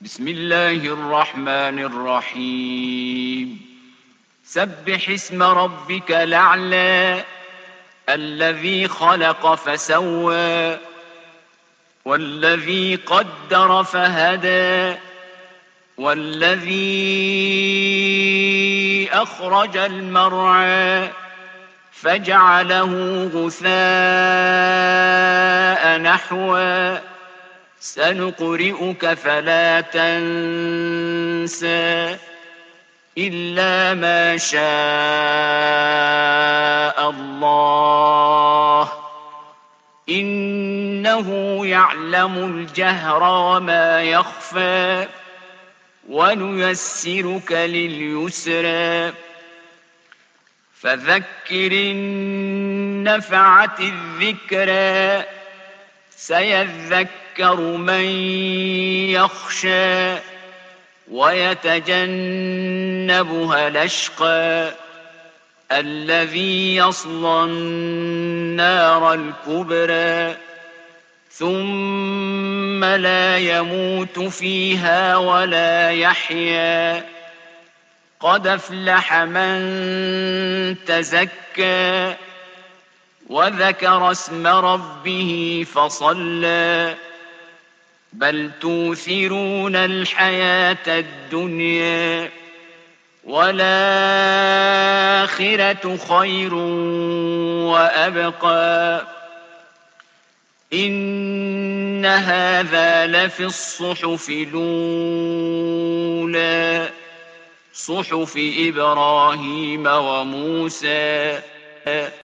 بسم الله الرحمن الرحيم سبح اسم ربك الأعلى الذي خلق فسوى والذي قدر فهدى والذي أخرج المرعى فجعله غثاء نحوا سنقرئك فلا تنسى إلا ما شاء الله إنه يعلم الجهر وما يخفى ونيسرك لليسرى فذكر إن نفعت الذكرى سيذكر من يخشى ويتجنبها الأشقى الذي يصلى النار الكبرى ثم لا يموت فيها ولا يحيا قد أفلح من تزكى وذكر اسم ربه فصلى بل توثرون الحياة الدنيا والآخرة خير وأبقى إن هذا لفي الصحف الأولى صحف إبراهيم وموسى